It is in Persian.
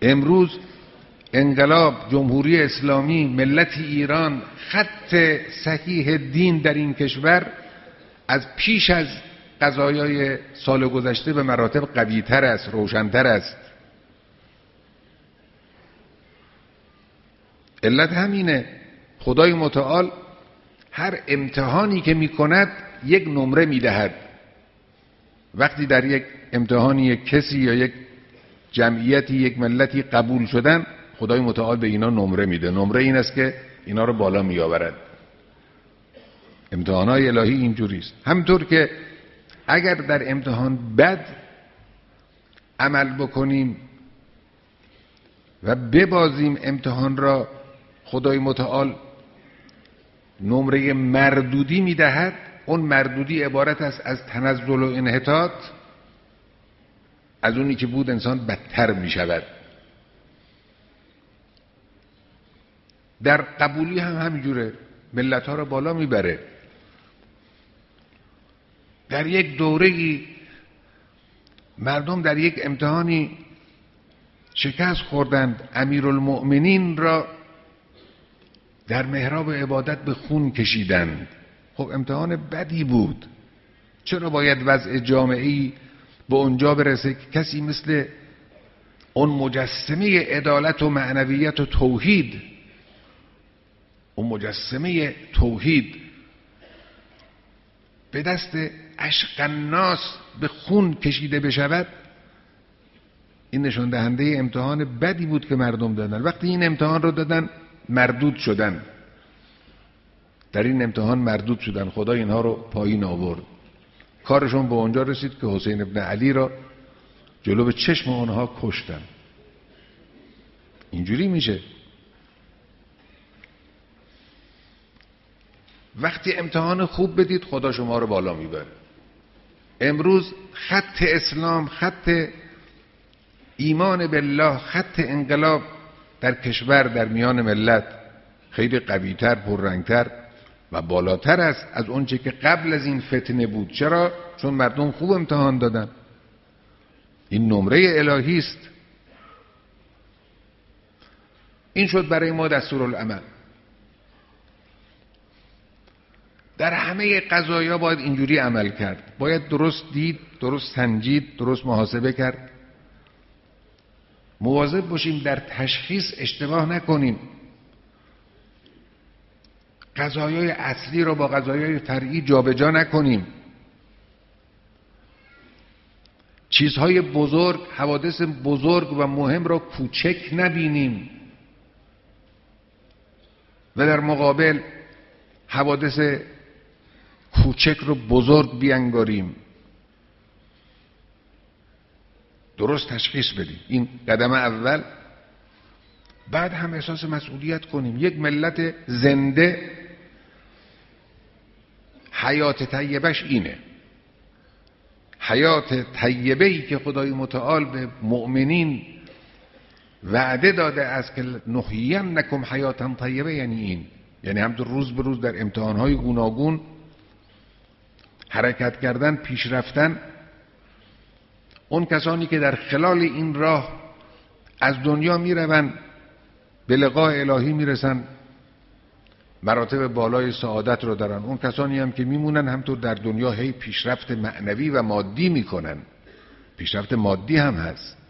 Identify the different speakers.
Speaker 1: امروز انقلاب، جمهوری اسلامی، ملت ایران، خط صحیح دین در این کشور از پیش از قضایای سال گذشته به مراتب قوی‌تر است، روشن‌تر است. علت همینه. خدای متعال هر امتحانی که میکند یک نمره میدهد. وقتی در یک امتحانی یک کسی یا یک جمعیتی، یک ملتی قبول شدن، خدای متعال به اینا نمره میده. نمره این است که اینا رو بالا میآورد. امتحانات الهی اینجوری است. همینطور که اگر در امتحان بد عمل بکنیم و ببازیم امتحان را، خدای متعال نمره مردودی میدهد. اون مردودی عبارت است از تنزل و انحطاط. از اونی که بود انسان بدتر میشود. در قبولی هم همینجوره، ملت ها رو بالا میبره. در یک دوره‌ای مردم در یک امتحانی شکست خوردند، امیرالمؤمنین را در محراب عبادت به خون کشیدند. خب امتحان بدی بود. چرا باید وضع جامعه‌ای به اونجا برسه که کسی مثل اون مجسمه عدالت و معنویت و توحید، اون مجسمه توحید به دست عشق الناس به خون کشیده بشود؟ این نشان دهنده امتحان بدی بود که مردم دادن. وقتی این امتحان رو دادن مردود شدن، در این امتحان مردود شدن، خدا اینها رو پایین آورد. کارشون به اونجا رسید که حسین ابن علی را جلو به چشم اونها کشتن. اینجوری میشه. وقتی امتحان خوب بدید خدا شما رو بالا میبره. امروز خط اسلام، خط ایمان بالله، خط انقلاب در کشور، در میان ملت خیلی قوی‌تر، پررنگتر و بالاتر است از اونچه که قبل از این فتنه بود. چرا؟ چون مردم خوب امتحان دادن. این نمره الهی است. این شد برای ما دستورالعمل. در همه قضایا باید اینجوری عمل کرد. باید درست دید، درست سنجید، درست محاسبه کرد. مواظب باشیم در تشخیص اشتباه نکنیم. قضایای اصلی رو با قضایای فرعی جابجا نکنیم. چیزهای بزرگ، حوادث بزرگ و مهم رو کوچک نبینیم و در مقابل حوادث کوچک رو بزرگ بینگاریم. درست تشخیص بدیم. این قدم اول. بعد هم احساس مسئولیت کنیم. یک ملت زنده حیات طیبش اینه. حیات طیبه‌ای که خدای متعال به مؤمنین وعده داده است که نحیینکم حیاتا طیبه، یعنی این، یعنی همونطور روز به روز در امتحانهای گوناگون حرکت کردن، پیش رفتن. اون کسانی که در خلال این راه از دنیا میروند به لقاء الهی میرسن، مراتب بالای سعادت رو دارن. اون کسانی هم که میمونن همطور در دنیا هی پیشرفت معنوی و مادی میکنن. پیشرفت مادی هم هست.